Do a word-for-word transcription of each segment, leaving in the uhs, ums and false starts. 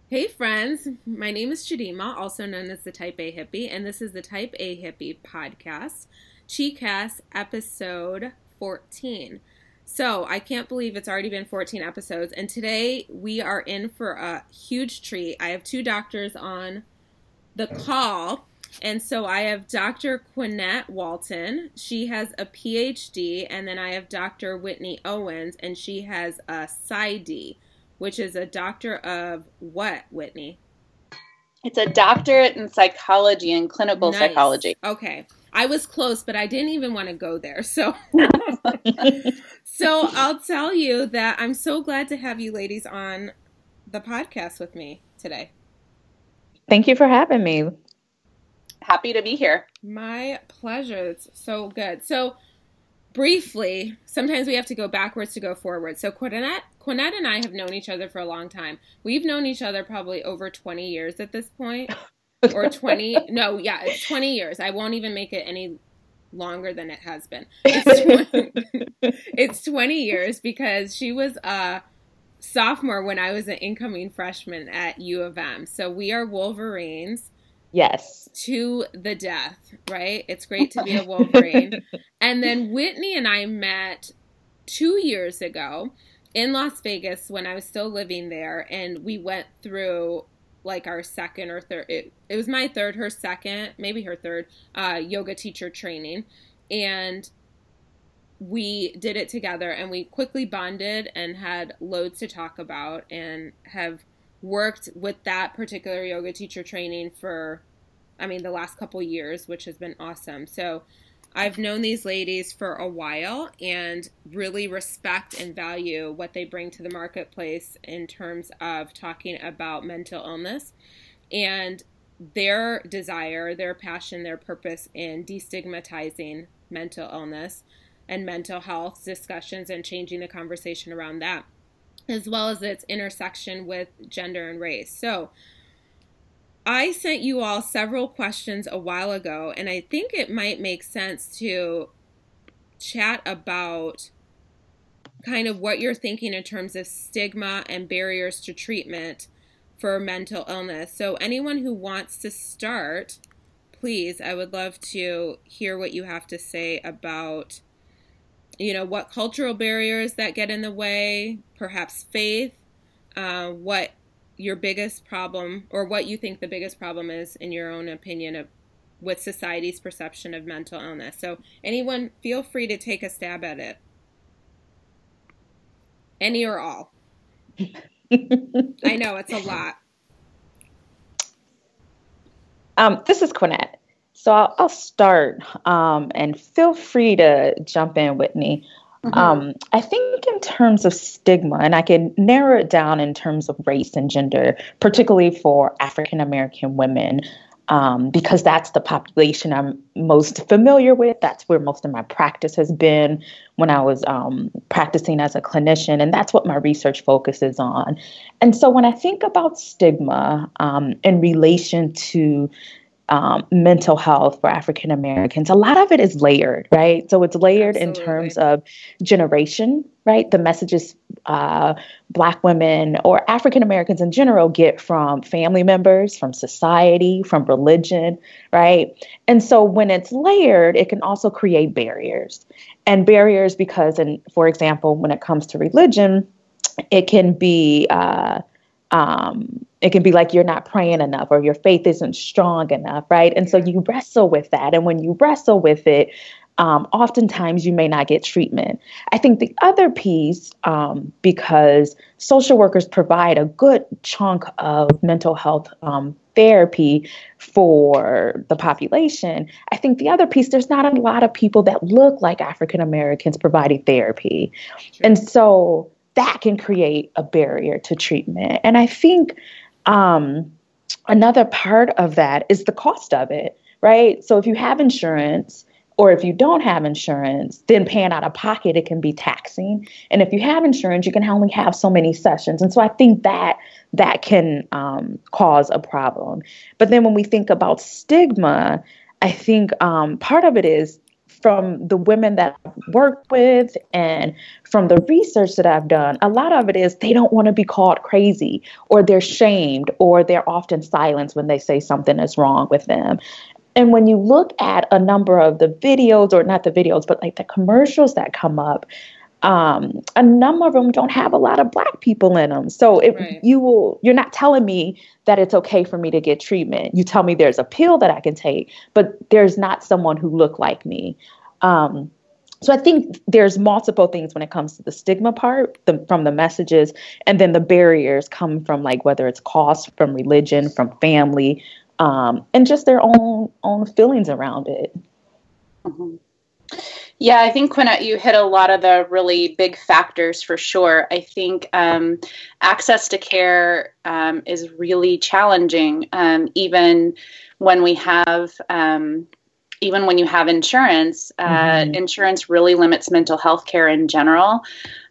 Hey friends, my name is Chidima, also known as the Type A Hippie, and this is the Type A Hippie podcast, Chi-Cast episode fourteen. So I can't believe it's already been fourteen episodes, and today we are in for a huge treat. I have two doctors on the call, and so I have Doctor Quinette Walton. She has a P H D, and then I have Doctor Whitney Owens, and she has a PsyD, which is a doctor of what, Whitney? It's a doctorate in psychology and clinical Nice. psychology. Okay. I was close, but I didn't even want to go there. So, so I'll tell you that I'm so glad to have you ladies on the podcast with me today. Thank you for having me. Happy to be here. My pleasure. It's so good. So, briefly, sometimes we have to go backwards to go forward. So Quinette, Quinette and I have known each other for a long time. We've known each other probably over twenty years at this point. Or twenty. No, yeah, it's twenty years. I won't even make it any longer than it has been. It's twenty, it's twenty years because she was a sophomore when I was an incoming freshman at U of M. So we are Wolverines. Yes. To the death, right? It's great to be a Wolverine. And then Whitney and I met two years ago in Las Vegas when I was still living there. And we went through like our second or third, it, it was my third, her second, maybe her third, uh, yoga teacher training. And we did it together and we quickly bonded and had loads to talk about and have worked with that particular yoga teacher training for, I mean, the last couple years, which has been awesome. So I've known these ladies for a while and really respect and value what they bring to the marketplace in terms of talking about mental illness and their desire, their passion, their purpose in destigmatizing mental illness and mental health discussions and changing the conversation around that, as well as its intersection with gender and race. So I sent you all several questions a while ago, and I think it might make sense to chat about kind of what you're thinking in terms of stigma and barriers to treatment for mental illness. So anyone who wants to start, please, I would love to hear what you have to say about, you know, what cultural barriers that get in the way, perhaps faith, uh, what your biggest problem or what you think the biggest problem is in your own opinion of with society's perception of mental illness. So anyone, feel free to take a stab at it. Any or all. I know it's a lot. Um, this is Quinette. So I'll, I'll start um, and feel free to jump in, Whitney. Mm-hmm. Um, I think in terms of stigma, and I can narrow it down in terms of race and gender, particularly for African American women, um, because that's the population I'm most familiar with. That's where most of my practice has been when I was um, practicing as a clinician, and that's what my research focuses on. And so when I think about stigma um, in relation to Um, mental health for African Americans, a lot of it is layered, right? So it's layered Absolutely. In terms of generation, right? The messages uh, Black women or African Americans in general get from family members, from society, from religion, right? And so when it's layered, it can also create barriers. And barriers because, and for example, when it comes to religion, it can be uh, um, it can be like you're not praying enough or your faith isn't strong enough, right? And so you wrestle with that. And when you wrestle with it, um, oftentimes you may not get treatment. I think the other piece, um, because social workers provide a good chunk of mental health um, therapy for the population, I think the other piece, there's not a lot of people that look like African Americans providing therapy. Sure. And so that can create a barrier to treatment. And I think um, another part of that is the cost of it, right? So if you have insurance or if you don't have insurance, then paying out of pocket, it can be taxing. And if you have insurance, you can only have so many sessions. And so I think that that can um, cause a problem. But then when we think about stigma, I think um, part of it is from the women that I've worked with and from the research that I've done, a lot of it is they don't want to be called crazy, or they're shamed, or they're often silenced when they say something is wrong with them. And when you look at a number of the videos, or not the videos, but like the commercials that come up, um, a number of them don't have a lot of Black people in them. So if right. you will, you're not telling me that it's okay for me to get treatment. You tell me there's a pill that I can take, but there's not someone who look like me. Um, so I think there's multiple things when it comes to the stigma part, the, from the messages, and then the barriers come from, like, whether it's cost, from religion, from family, um, and just their own own feelings around it. Mm-hmm. Yeah, I think, Quinette, you hit a lot of the really big factors for sure. I think um, access to care um, is really challenging, um, even when we have, um, even when you have insurance. Uh, mm-hmm. Insurance really limits mental health care in general.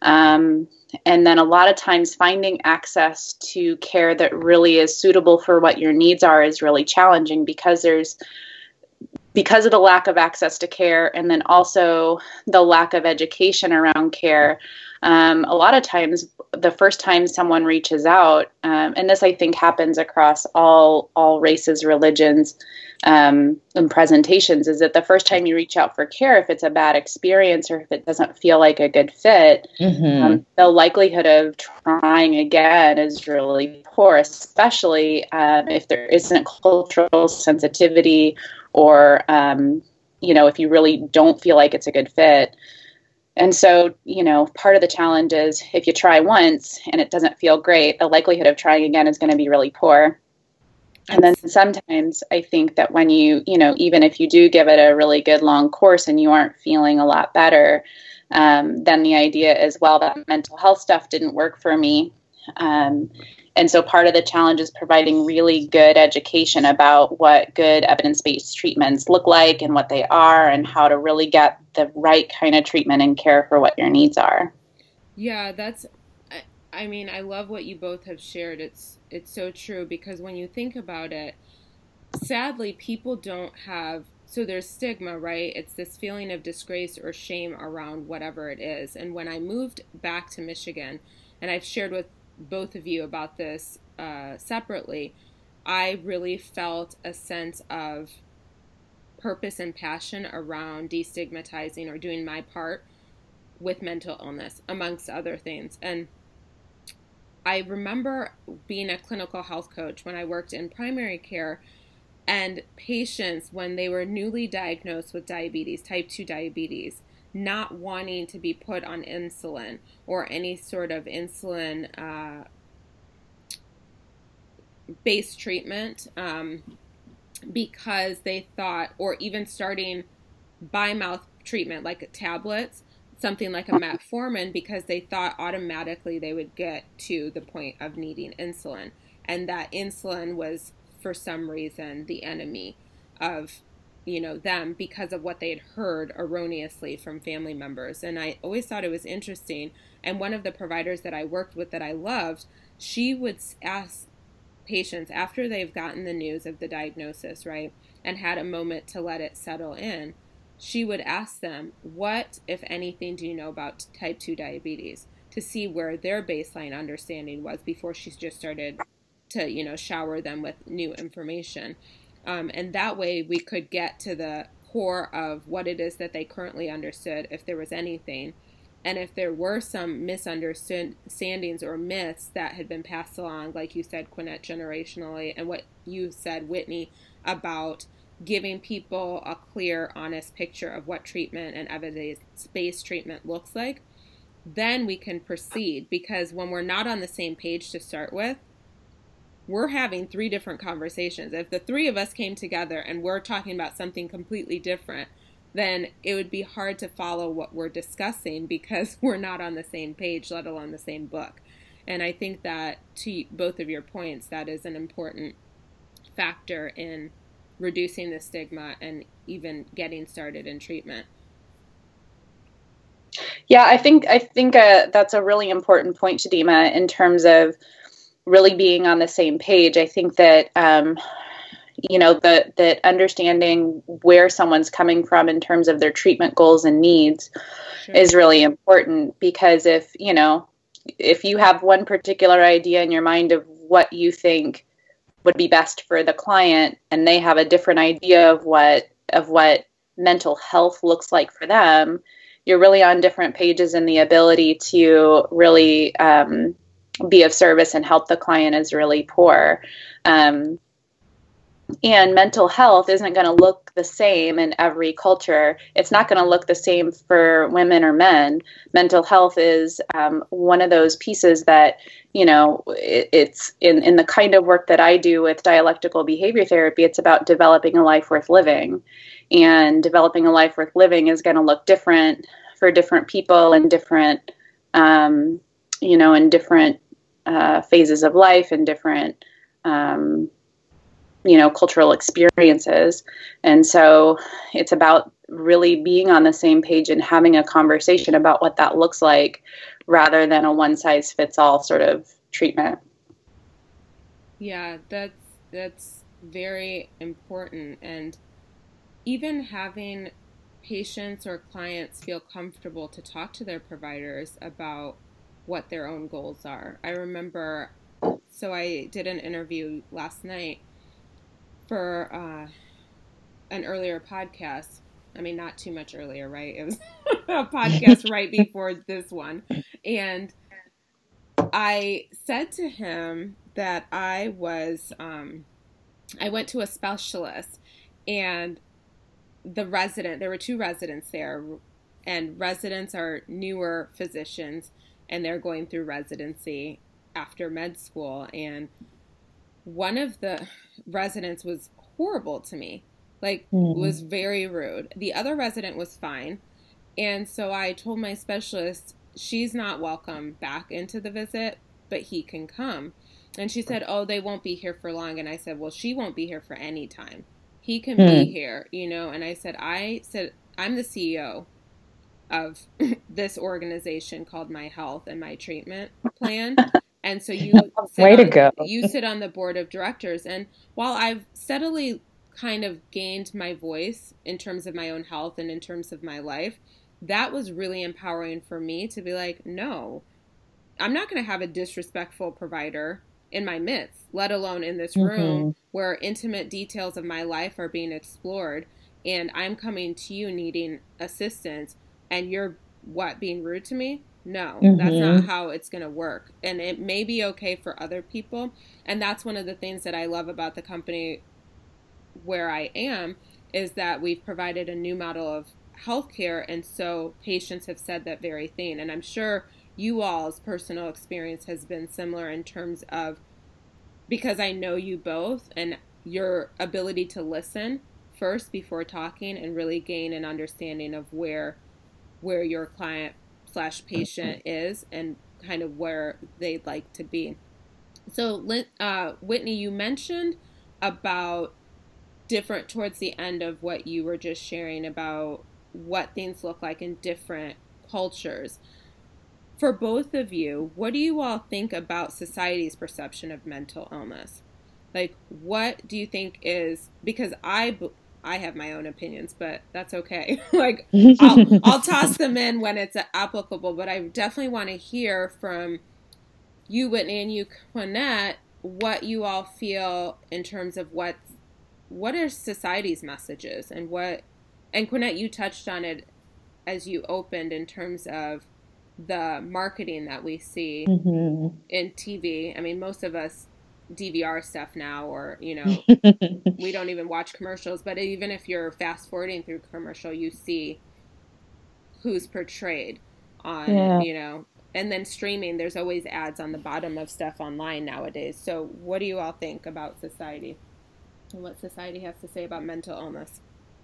Um, and then a lot of times finding access to care that really is suitable for what your needs are is really challenging, because there's because of the lack of access to care, and then also the lack of education around care. Um, a lot of times, the first time someone reaches out, um, and this I think happens across all all races, religions, um, and presentations, is that the first time you reach out for care, if it's a bad experience or if it doesn't feel like a good fit, mm-hmm. um, the likelihood of trying again is really poor, especially um, if there isn't cultural sensitivity, or, um, you know, if you really don't feel like it's a good fit. And so, you know, part of the challenge is if you try once and it doesn't feel great, the likelihood of trying again is going to be really poor. And then sometimes I think that when you, you know, even if you do give it a really good long course and you aren't feeling a lot better, um, then the idea is, well, that mental health stuff didn't work for me. Um, and so part of the challenge is providing really good education about what good evidence-based treatments look like and what they are, and how to really get the right kind of treatment and care for what your needs are. Yeah, that's, I, I mean, I love what you both have shared. It's, it's so true, because when you think about it, sadly, people don't have, so there's stigma, right? It's this feeling of disgrace or shame around whatever it is. And when I moved back to Michigan, and I've shared with both of you about this uh, separately, I really felt a sense of purpose and passion around destigmatizing, or doing my part with mental illness, amongst other things. And I remember being a clinical health coach when I worked in primary care, and patients, when they were newly diagnosed with diabetes, type two diabetes, not wanting to be put on insulin or any sort of insulin uh, based treatment, um, because they thought, or even starting by mouth treatment like tablets, something like a metformin, because they thought automatically they would get to the point of needing insulin, and that insulin was for some reason the enemy of, you know, them, because of what they had heard erroneously from family members. And I always thought it was interesting. And one of the providers that I worked with that I loved, she would ask patients after they've gotten the news of the diagnosis, right, and had a moment to let it settle in, she would ask them, what, if anything, do you know about type two diabetes, to see where their baseline understanding was before she just started to, you know, shower them with new information. Um, and that way we could get to the core of what it is that they currently understood, if there was anything. And if there were some misunderstandings or myths that had been passed along, like you said, Quinette, generationally, and what you said, Whitney, about giving people a clear, honest picture of what treatment and evidence-based treatment looks like, then we can proceed. Because when we're not on the same page to start with, we're having three different conversations. If the three of us came together and we're talking about something completely different, then it would be hard to follow what we're discussing, because we're not on the same page, let alone the same book. And I think that, to both of your points, that is an important factor in reducing the stigma and even getting started in treatment. Yeah, I think I think uh, that's a really important point, Chidima, in terms of really being on the same page. I think that, um, you know, the, that understanding where someone's coming from in terms of their treatment goals and needs sure. is really important, because if, you know, if you have one particular idea in your mind of what you think would be best for the client, and they have a different idea of what, of what mental health looks like for them, you're really on different pages, and the ability to really um, be of service and help the client is really poor. Um, and mental health isn't going to look the same in every culture. It's not going to look the same for women or men. Mental health is um, one of those pieces that, you know, it, it's in, in the kind of work that I do with dialectical behavior therapy, it's about developing a life worth living. And developing a life worth living is going to look different for different people and different, um, you know, in different uh, phases of life and different, um, you know, cultural experiences. And so it's about really being on the same page and having a conversation about what that looks like, rather than a one size fits all sort of treatment. Yeah, that's, that's very important. And even having patients or clients feel comfortable to talk to their providers about what their own goals are. I remember, so I did an interview last night for uh, an earlier podcast. I mean, not too much earlier, right? It was a podcast right before this one. And I said to him that I was, um, I went to a specialist, and the resident, there were two residents there, and residents are newer physicians, and they're going through residency after med school. And one of the residents was horrible to me, like mm. was very rude. The other resident was fine. And so I told my specialist, she's not welcome back into the visit, but he can come. And she said, oh, they won't be here for long. And I said, well, she won't be here for any time. He can mm. be here, you know. And I said, I said, I'm the C E O of this organization called My Health and My Treatment Plan. And so you sit Way on, to go. you sit on the board of directors. And while I've steadily kind of gained my voice in terms of my own health and in terms of my life, that was really empowering for me to be like, no, I'm not going to have a disrespectful provider in my midst, let alone in this room mm-hmm. where intimate details of my life are being explored, and I'm coming to you needing assistance, and you're, what, being rude to me? No, mm-hmm. that's not how it's going to work. And it may be okay for other people. And that's one of the things that I love about the company where I am, is that we've provided a new model of healthcare. And so patients have said that very thing. And I'm sure you all's personal experience has been similar in terms of, because I know you both, and your ability to listen first before talking and really gain an understanding of where, where your client slash patient is and kind of where they'd like to be. So, uh, Whitney, you mentioned about different, towards the end of what you were just sharing about what things look like in different cultures. For both of you, what do you all think about society's perception of mental illness? Like, what do you think is, because I I have my own opinions, but that's okay. Like, I'll, I'll toss them in when it's applicable, but I definitely want to hear from you, Whitney, and you, Quinette, what you all feel in terms of what, what are society's messages, and what, and Quinette, you touched on it as you opened in terms of the marketing that we see mm-hmm. in T V. I mean, most of us D V R stuff now, or, you know, we don't even watch commercials, but even if you're fast forwarding through commercial, you see who's portrayed on, yeah. you know, and then streaming, there's always ads on the bottom of stuff online nowadays. So what do you all think about society and what society has to say about mental illness?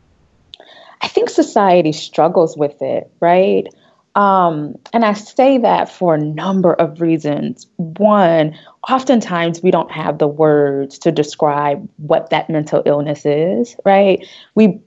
I think society struggles with it, right? Um, and I say that for a number of reasons. One, oftentimes we don't have the words to describe what that mental illness is, right? We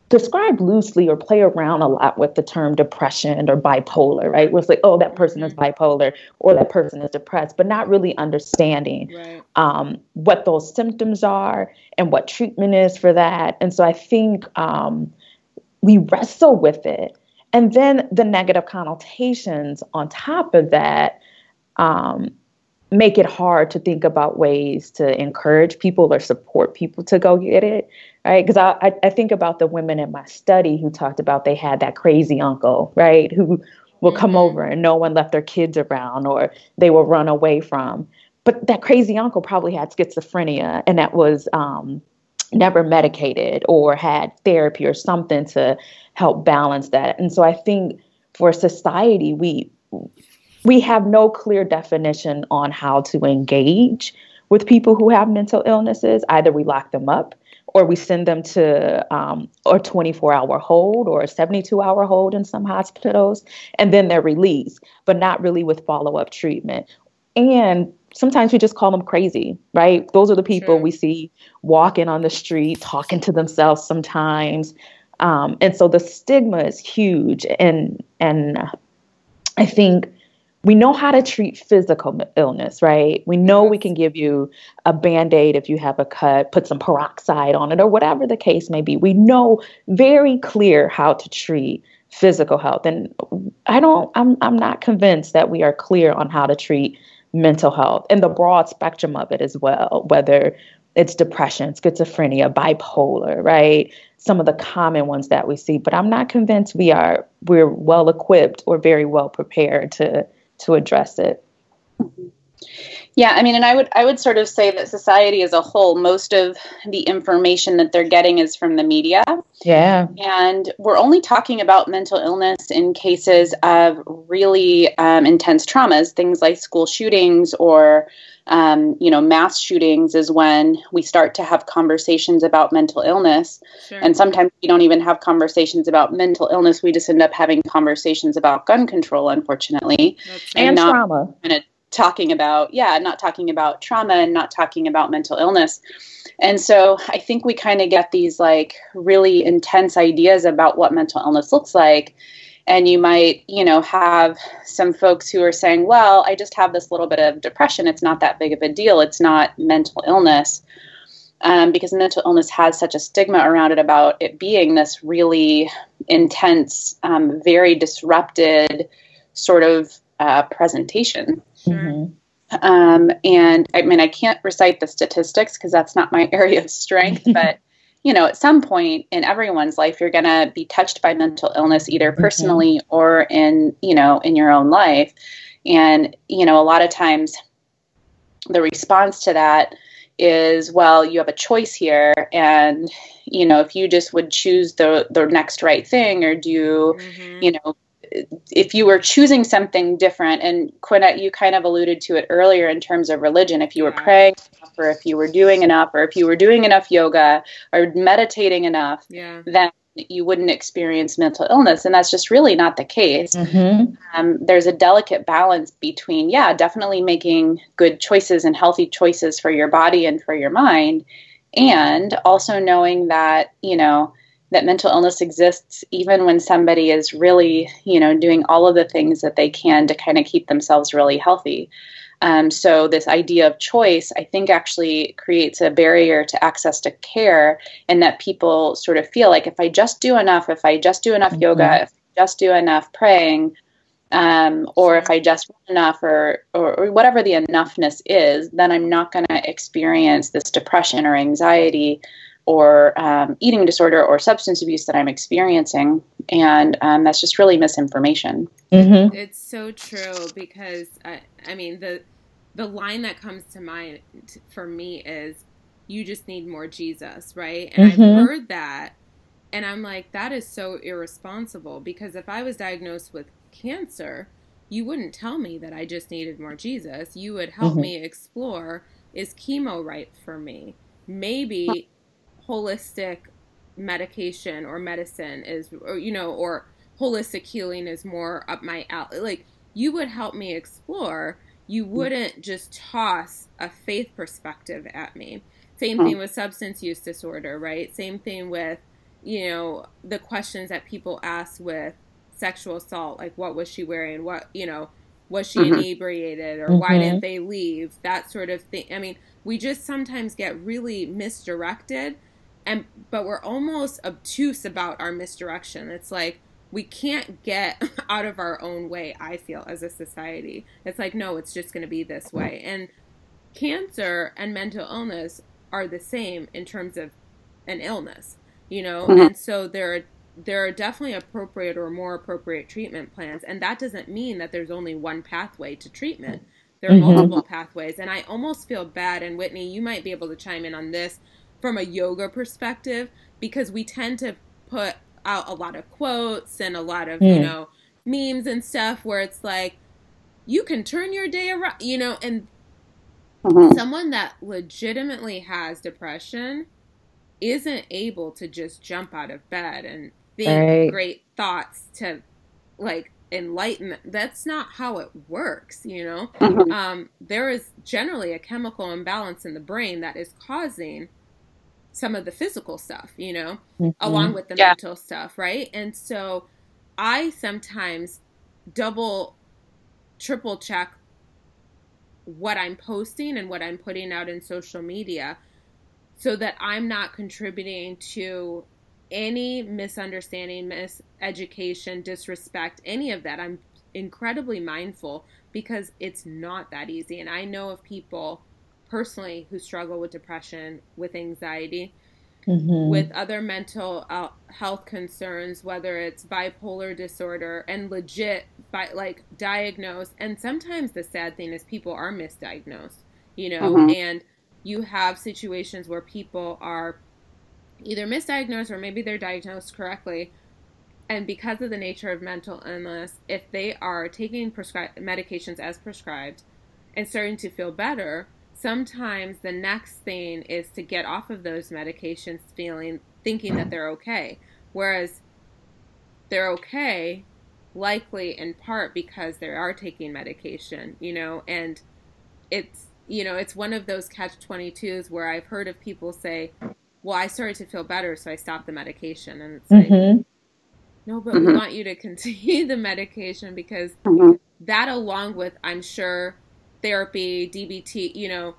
describe loosely or play around a lot with the term depression or bipolar, right? Where it's like, oh, that person is bipolar or that person is depressed, but not really understanding right. um, what those symptoms are and what treatment is for that. And so I think um, we wrestle with it. And then the negative connotations on top of that um, make it hard to think about ways to encourage people or support people to go get it, right? Because I, I think about the women in my study who talked about they had that crazy uncle, right, who will come mm-hmm. over and no one left their kids around or they will run away from. But that crazy uncle probably had schizophrenia and that was um, never medicated or had therapy or something to help balance that. And so I think for society, we we have no clear definition on how to engage with people who have mental illnesses. Either we lock them up or we send them to um, a twenty-four hour hold or a seventy-two hour hold in some hospitals, and then they're released, but not really with follow-up treatment. And sometimes we just call them crazy, right? Those are the people sure. we see walking on the street, talking to themselves sometimes. Um, and so the stigma is huge. And, and I think we know how to treat physical illness, right? We know we can give you a Band-Aid if you have a cut, put some peroxide on it or whatever the case may be. We know very clear how to treat physical health. And I don't, I'm, I'm not convinced that we are clear on how to treat mental health and the broad spectrum of it as well, whether it's depression, schizophrenia, bipolar, right? Some of the common ones that we see, but I'm not convinced we are, we're well equipped or very well prepared to to address it. Yeah, I mean, and I would I would sort of say that society as a whole, most of the information that they're getting is from the media. Yeah. And we're only talking about mental illness in cases of really um, intense traumas, things like school shootings or, um, you know, mass shootings is when we start to have conversations about mental illness. Sure. And sometimes we don't even have conversations about mental illness. We just end up having conversations about gun control, unfortunately. That's and, and not trauma. Kind of talking about, yeah, not talking about trauma and not talking about mental illness. And so I think we kind of get these like really intense ideas about what mental illness looks like. And you might, you know, have some folks who are saying, well, I just have this little bit of depression. It's not that big of a deal. It's not mental illness. Um, because mental illness has such a stigma around it about it being this really intense, um, very disrupted sort of uh, presentation. Sure. Um, and I mean, I can't recite the statistics because that's not my area of strength, but you know, at some point in everyone's life, you're going to be touched by mental illness, either personally mm-hmm. or in, you know, in your own life. And, you know, a lot of times the response to that is, well, you have a choice here. And, you know, if you just would choose the, the next right thing or do, mm-hmm. you know, if you were choosing something different, and Quinette, you kind of alluded to it earlier in terms of religion, if you were praying enough, or if you were doing enough, or if you were doing enough yoga or meditating enough, yeah. then you wouldn't experience mental illness. And that's just really not the case. Mm-hmm. Um, there's a delicate balance between, yeah, definitely making good choices and healthy choices for your body and for your mind, and also knowing that, you know, that mental illness exists even when somebody is really, you know, doing all of the things that they can to kind of keep themselves really healthy. Um, so this idea of choice, I think, actually creates a barrier to access to care, and that people sort of feel like if I just do enough, if I just do enough mm-hmm. yoga, if I just do enough praying, um, or if I just run enough, or, or, or whatever the enoughness is, then I'm not going to experience this depression or anxiety or um, eating disorder or substance abuse that I'm experiencing. And um, that's just really misinformation. Mm-hmm. It's so true because, I, I mean, the the line that comes to mind for me is, you just need more Jesus, right? And mm-hmm. I've heard that, and I'm like, that is so irresponsible, because if I was diagnosed with cancer, you wouldn't tell me that I just needed more Jesus. You would help mm-hmm. me explore, is chemo right for me? Maybe holistic medication or medicine is, or, you know, or holistic healing is more up my alley. Like, you would help me explore. You wouldn't just toss a faith perspective at me. Same thing with substance use disorder, right? Same thing with, you know, the questions that people ask with sexual assault, like what was she wearing? What, you know, was she mm-hmm. inebriated or mm-hmm. why didn't they leave? That sort of thing. I mean, we just sometimes get really misdirected, and but we're almost obtuse about our misdirection. It's like we can't get out of our own way, I feel, as a society. It's like, no, it's just going to be this way. And cancer and mental illness are the same in terms of an illness, you know, mm-hmm. and so there are there are definitely appropriate or more appropriate treatment plans, and that doesn't mean that there's only one pathway to treatment. There are mm-hmm. multiple pathways, and I almost feel bad, and Whitney, you might be able to chime in on this from a yoga perspective, because we tend to put out a lot of quotes and a lot of, mm. you know, memes and stuff where it's like, you can turn your day around, you know, and mm-hmm. someone that legitimately has depression isn't able to just jump out of bed and think right. great thoughts to, like, enlighten. That's not how it works, you know? Mm-hmm. Um, there is generally a chemical imbalance in the brain that is causing some of the physical stuff, you know, mm-hmm. along with the yeah. mental stuff, right? And so I sometimes double, triple check what I'm posting and what I'm putting out in social media so that I'm not contributing to any misunderstanding, miseducation, disrespect, any of that. I'm incredibly mindful because it's not that easy. And I know of people personally who struggle with depression, with anxiety, mm-hmm. with other mental uh, health concerns, whether it's bipolar disorder and legit, by, like diagnosed. And sometimes the sad thing is people are misdiagnosed, you know, mm-hmm. and you have situations where people are either misdiagnosed or maybe they're diagnosed correctly. And because of the nature of mental illness, if they are taking prescribed medications as prescribed and starting to feel better, sometimes the next thing is to get off of those medications feeling, thinking that they're okay. Whereas they're okay, likely in part because they are taking medication, you know, and it's, you know, it's one of those catch twenty-twos where I've heard of people say, well, I started to feel better, so I stopped the medication. And it's mm-hmm. like, no, but mm-hmm. we want you to continue the medication because mm-hmm. that, along with, I'm sure, therapy, D B T, you know,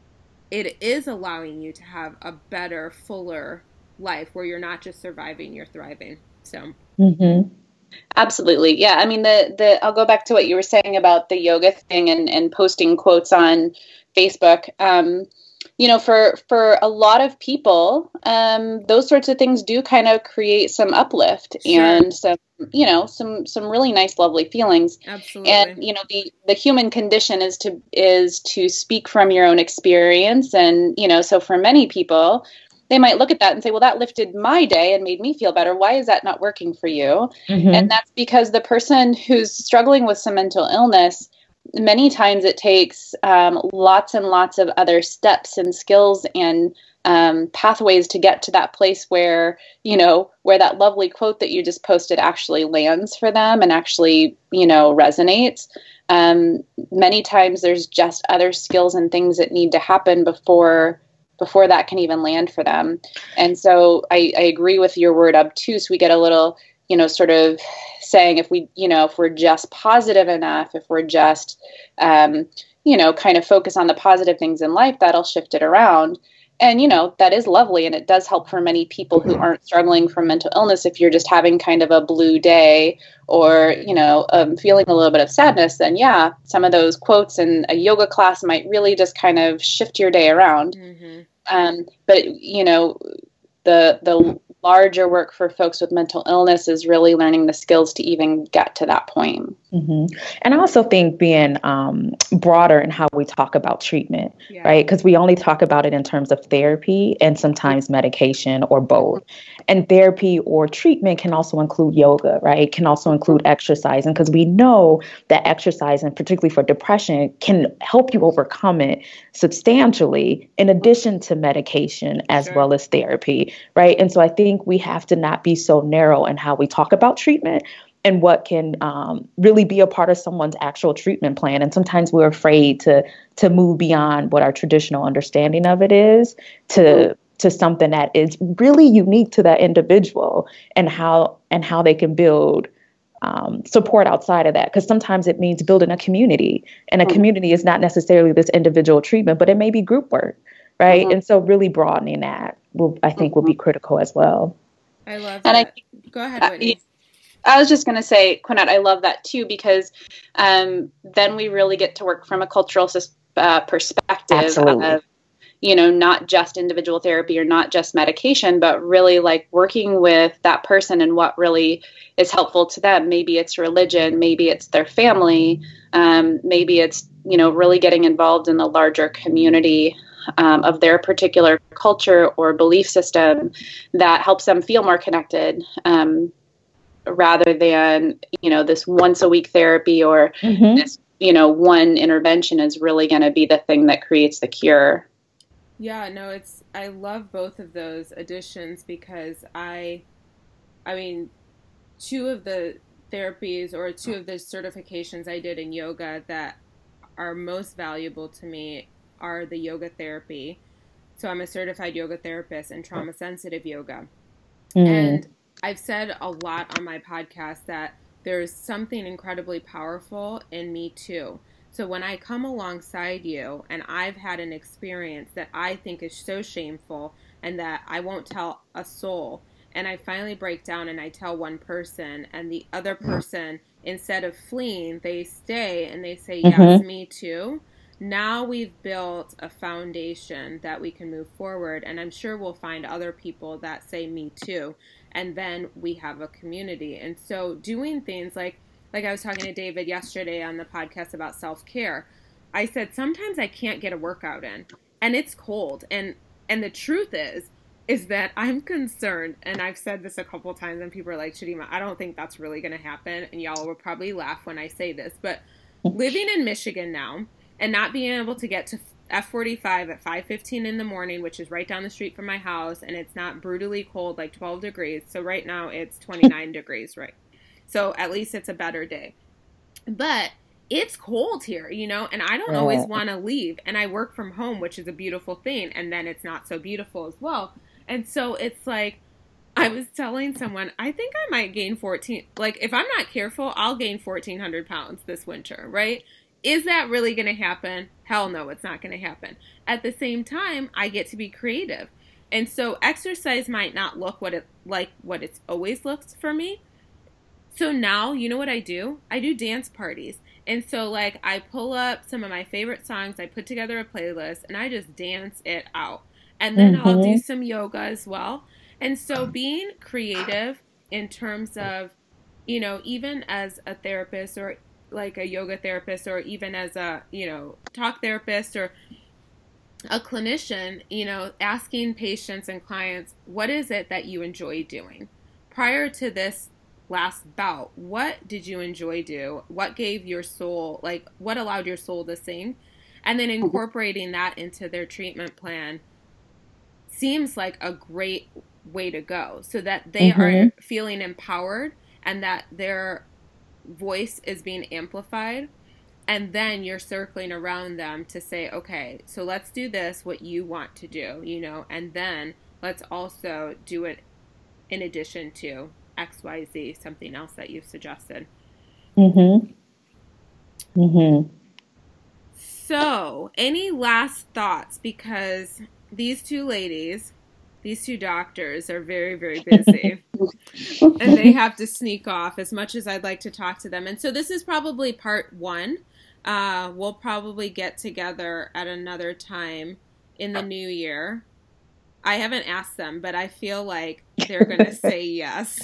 it is allowing you to have a better, fuller life where you're not just surviving, you're thriving. So. Mm-hmm. Absolutely. Yeah. I mean, the, the, I'll go back to what you were saying about the yoga thing and, and posting quotes on Facebook. Um, you know, for, for a lot of people, um, those sorts of things do kind of create some uplift sure. and some, you know, some, some really nice, lovely feelings. Absolutely. And, you know, the, the human condition is to, is to speak from your own experience. And, you know, so for many people, they might look at that and say, well, that lifted my day and made me feel better. Why is that not working for you? Mm-hmm. And that's because the person who's struggling with some mental illness, many times it takes um, lots and lots of other steps and skills and um, pathways to get to that place where, you know, where that lovely quote that you just posted actually lands for them and actually, you know, resonates. Um, many times there's just other skills and things that need to happen before before that can even land for them. And so I, I agree with your word obtuse. We get a little, you know, sort of saying if we, you know, if we're just positive enough, if we're just, um, you know, kind of focus on the positive things in life, that'll shift it around. And, you know, that is lovely. And it does help for many people who aren't struggling from mental illness. If you're just having kind of a blue day or, you know, um, feeling a little bit of sadness, then yeah, some of those quotes in a yoga class might really just kind of shift your day around. Mm-hmm. Um, but, you know, the the larger work for folks with mental illness is really learning the skills to even get to that point. Mm-hmm. And I also think being um, broader in how we talk about treatment, yeah. right? Because we only talk about it in terms of therapy and sometimes medication or both. And therapy or treatment can also include yoga, right? It can also include exercising because we know that exercise, and particularly for depression, can help you overcome it substantially in addition to medication as sure. well as therapy, right? And so I think we have to not be so narrow in how we talk about treatment and what can um, really be a part of someone's actual treatment plan. And sometimes we're afraid to to move beyond what our traditional understanding of it is to to something that is really unique to that individual, and how and how they can build um, support outside of that. Because sometimes it means building a community, and a mm-hmm. community is not necessarily this individual treatment, but it may be group work, right? Mm-hmm. And so really broadening that will, I think, mm-hmm. will be critical as well. I love and that. I, Go ahead, Whitney. I was just going to say, Quinette, I love that too, because um, then we really get to work from a cultural uh, perspective Absolutely. of, you know, not just individual therapy or not just medication, but really like working with that person and what really is helpful to them. Maybe it's religion, maybe it's their family, um, maybe it's, you know, really getting involved in the larger community um, of their particular culture or belief system that helps them feel more connected, um, rather than, you know, this once a week therapy or mm-hmm. this, you know, one intervention is really going to be the thing that creates the cure. Yeah, no, it's, I love both of those additions because I, I mean, two of the therapies or two of the certifications I did in yoga that are most valuable to me are the yoga therapy. So I'm a certified yoga therapist and trauma sensitive yoga. Mm. And I've said a lot on my podcast that there's something incredibly powerful in Me Too. So when I come alongside you and I've had an experience that I think is so shameful and that I won't tell a soul, and I finally break down and I tell one person, and the other person, instead of fleeing, they stay and they say, yes, mm-hmm. me too. Now we've built a foundation that we can move forward, and I'm sure we'll find other people that say me too, and then we have a community. And so doing things like, like I was talking to David yesterday on the podcast about self-care. I said, sometimes I can't get a workout in, and it's cold. And, and the truth is, is that I'm concerned, and I've said this a couple times, and people are like, Chidima, I don't think that's really going to happen, and y'all will probably laugh when I say this, but living in Michigan now, and not being able to get to F forty-five at five fifteen in the morning, which is right down the street from my house, and it's not brutally cold, like twelve degrees. So right now it's twenty-nine degrees, right? So at least it's a better day. But it's cold here, you know, and I don't yeah. always want to leave. And I work from home, which is a beautiful thing. And then it's not so beautiful as well. And so it's like, I was telling someone, I think I might gain fourteen, like if I'm not careful, I'll gain fourteen hundred pounds this winter, right? Is that really going to happen? Hell no, it's not going to happen. At the same time, I get to be creative. And so exercise might not look what it like what it's always looked for me. So now, you know what I do? I do dance parties. And so like I pull up some of my favorite songs, I put together a playlist, and I just dance it out. And then mm-hmm. I'll do some yoga as well. And so being creative in terms of, you know, even as a therapist or like a yoga therapist, or even as a, you know, talk therapist or a clinician, you know, asking patients and clients, what is it that you enjoy doing? Prior to this last bout, what did you enjoy do? What gave your soul, like what allowed your soul to sing? And then incorporating that into their treatment plan seems like a great way to go, so that they mm-hmm. are feeling empowered and that their voice is being amplified. And then you're circling around them to say, okay, so let's do this, what you want to do, you know, and then let's also do it in addition to X Y Z, something else that you've suggested. Mm-hmm. Mm-hmm. So, any last thoughts? Because these two ladies, these two doctors are very, very busy. And they have to sneak off as much as I'd like to talk to them. And so this is probably part one. Uh, we'll probably get together at another time in the new year. I haven't asked them, but I feel like they're going to say yes.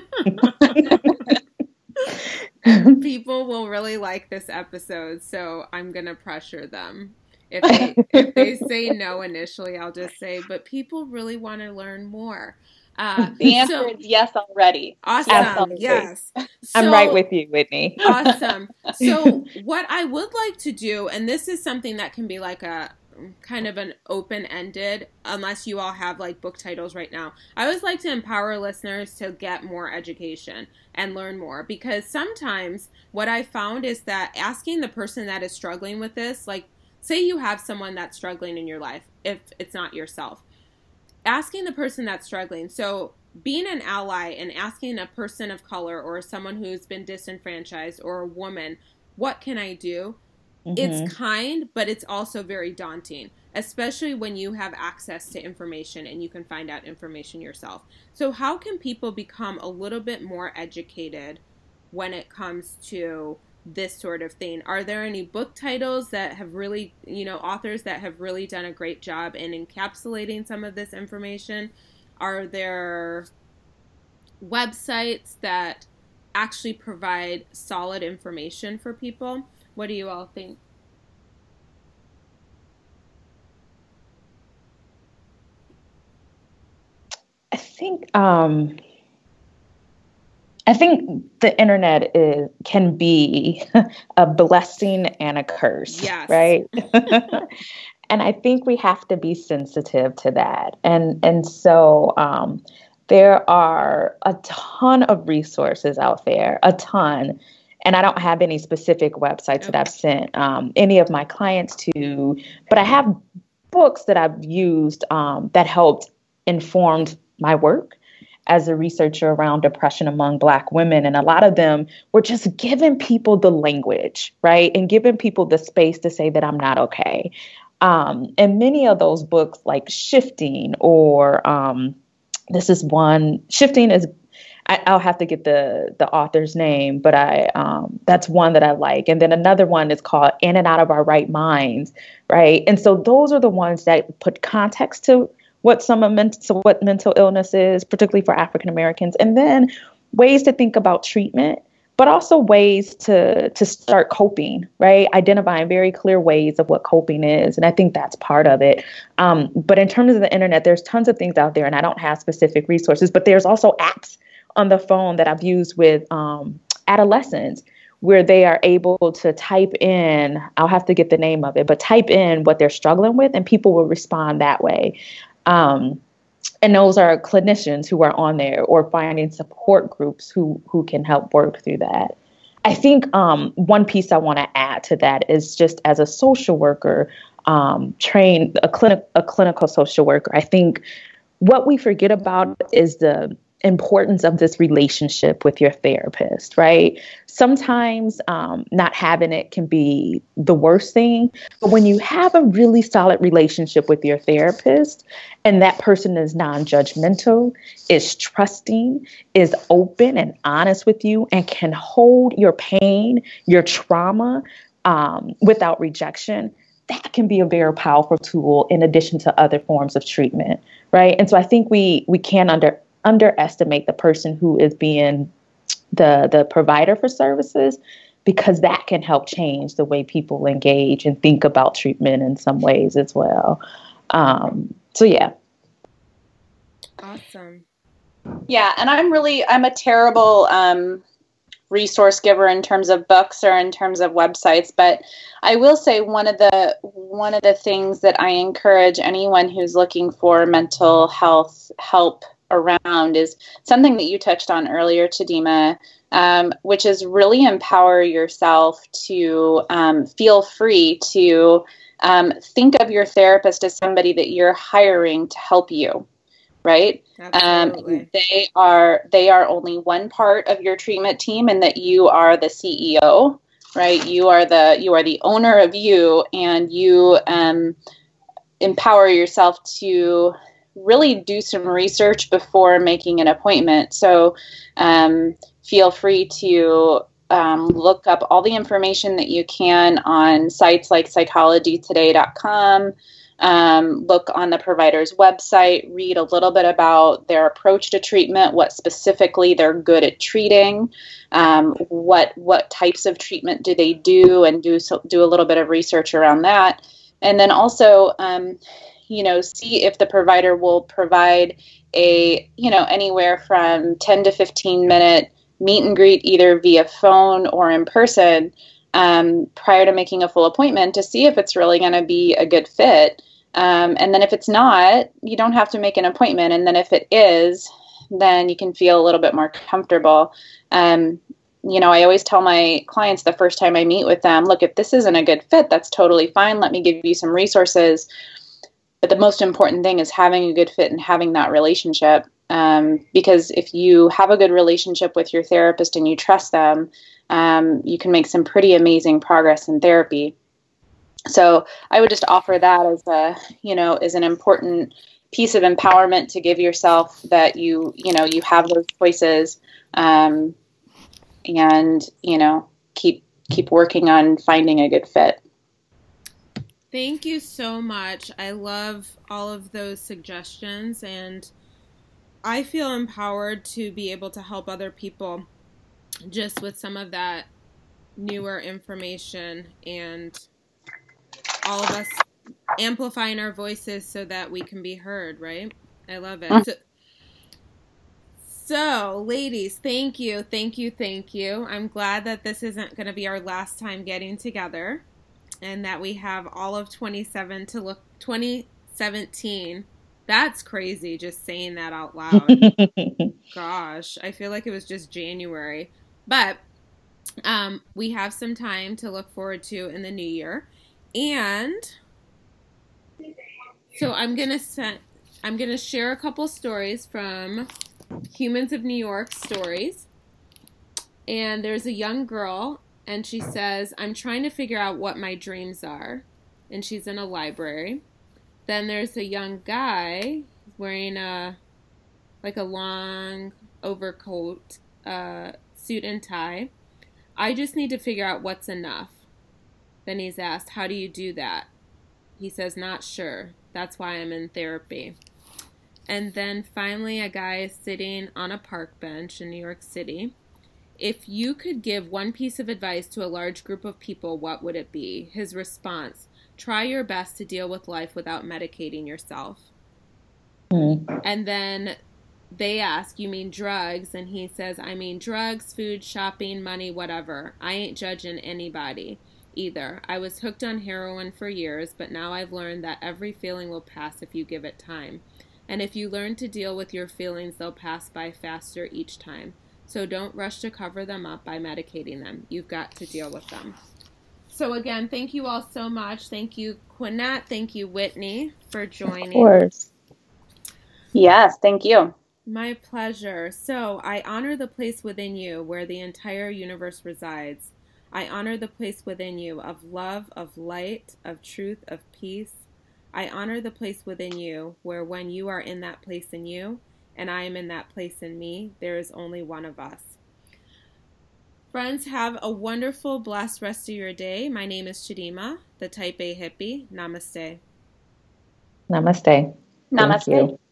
People will really like this episode, so I'm going to pressure them. If they, if they say no initially, I'll just say, but people really want to learn more. Uh, the answer so, is yes already. Awesome. Absolutely. Yes. So, I'm right with you, Whitney. Awesome. So what I would like to do, and this is something that can be like a kind of an open-ended, unless you all have like book titles right now. I always like to empower listeners to get more education and learn more, because sometimes what I found is that asking the person that is struggling with this, like say you have someone that's struggling in your life, if it's not yourself, asking the person that's struggling. So being an ally and asking a person of color or someone who's been disenfranchised or a woman, what can I do? Mm-hmm. It's kind, but it's also very daunting, especially when you have access to information and you can find out information yourself. So how can people become a little bit more educated when it comes to this sort of thing? Are there any book titles that have really, you know, authors that have really done a great job in encapsulating some of this information? Are there websites that actually provide solid information for people? What do you all think? I think um, I think the internet is can be a blessing and a curse, yes. right? And I think we have to be sensitive to that. And and so um, there are a ton of resources out there, a ton. And I don't have any specific websites okay. that I've sent um, any of my clients to, but I have books that I've used um, that helped informed my work as a researcher around depression among Black women. And a lot of them were just giving people the language, right? And giving people the space to say that I'm not okay. Um, and many of those books like Shifting or um, this is one, Shifting is, I, I'll have to get the, the author's name, but I um, that's one that I like. And then another one is called In and Out of Our Right Minds, right? And so those are the ones that put context to what some of mental, what mental illness is, particularly for African Americans, and then ways to think about treatment, but also ways to to start coping, right? Identifying very clear ways of what coping is. And I think that's part of it. Um, but in terms of the internet, there's tons of things out there, and I don't have specific resources, but there's also apps on the phone that I've used with um, adolescents where they are able to type in, I'll have to get the name of it, but type in what they're struggling with and people will respond that way. Um, and those are clinicians who are on there or finding support groups who who can help work through that. I think um, one piece I want to add to that is just as a social worker, um, trained, a, clinic, a clinical social worker, I think what we forget about is the importance of this relationship with your therapist, right? Sometimes um, not having it can be the worst thing, but when you have a really solid relationship with your therapist and that person is non-judgmental, is trusting, is open and honest with you and can hold your pain, your trauma um, without rejection, that can be a very powerful tool in addition to other forms of treatment, right? And so I think we we can under underestimate the person who is being the the provider for services, because that can help change the way people engage and think about treatment in some ways as well. Um, so yeah. Awesome. Yeah, and I'm really I'm a terrible um, resource giver in terms of books or in terms of websites, but I will say one of the one of the things that I encourage anyone who's looking for mental health help around is something that you touched on earlier, Chidima, um, which is really empower yourself to um, feel free to um, think of your therapist as somebody that you're hiring to help you, right? Absolutely. Um, they are they are only one part of your treatment team, and that you are the C E O, right? You are the you are the owner of you, and you um, empower yourself to really do some research before making an appointment. So um, feel free to um, look up all the information that you can on sites like psychology today dot com. Um, look on the provider's website, read a little bit about their approach to treatment, what specifically they're good at treating, um, what what types of treatment do they do, and do so, do a little bit of research around that. And then also, um, you know, see if the provider will provide a, you know, anywhere from ten to fifteen minute meet and greet, either via phone or in person, um, prior to making a full appointment, to see if it's really going to be a good fit. Um, and then if it's not, you don't have to make an appointment. And then if it is, then you can feel a little bit more comfortable. Um, you know, I always tell my clients the first time I meet with them, look, if this isn't a good fit, that's totally fine. Let me give you some resources. but the most important thing is having a good fit and having that relationship. Um, because if you have a good relationship with your therapist and you trust them, um, you can make some pretty amazing progress in therapy. So I would just offer that as a, you know, as an important piece of empowerment to give yourself, that you, you know, you have those choices, um, and, you know, keep, keep working on finding a good fit. Thank you so much. I love all of those suggestions, and I feel empowered to be able to help other people just with some of that newer information, and all of us amplifying our voices so that we can be heard, right? I love it. So, so, ladies, thank you, thank you, thank you. I'm glad that this isn't going to be our last time getting together, and that we have all of twenty-seven to look, twenty seventeen. That's crazy, just saying that out loud. Gosh, I feel like it was just January. But um, we have some time to look forward to in the new year. And so I'm gonna set, I'm gonna share a couple stories from Humans of New York Stories. And there's a young girl, and she says, "I'm trying to figure out what my dreams are." And she's in a library. Then there's a young guy wearing a like a long overcoat, uh, suit and tie. "I just need to figure out what's enough." Then he's asked, "How do you do that?" He says, "Not sure. That's why I'm in therapy." And then finally, a guy is sitting on a park bench in New York City. "If you could give one piece of advice to a large group of people, what would it be?" His response: "Try your best to deal with life without medicating yourself." Mm. And then they ask, "You mean drugs?" And he says, "I mean drugs, food, shopping, money, whatever. I ain't judging anybody either. I was hooked on heroin for years, but now I've learned that every feeling will pass if you give it time. And if you learn to deal with your feelings, they'll pass by faster each time. So don't rush to cover them up by medicating them. You've got to deal with them." So again, thank you all so much. Thank you, Quinette. Thank you, Whitney, for joining. Of course. Yes, thank you. My pleasure. So I honor the place within you where the entire universe resides. I honor the place within you of love, of light, of truth, of peace. I honor the place within you where when you are in that place in you, and I am in that place in me, there is only one of us. Friends, have a wonderful, blessed rest of your day. My name is Chidima, the Type A Hippie. Namaste. Namaste. Namaste. Thank you.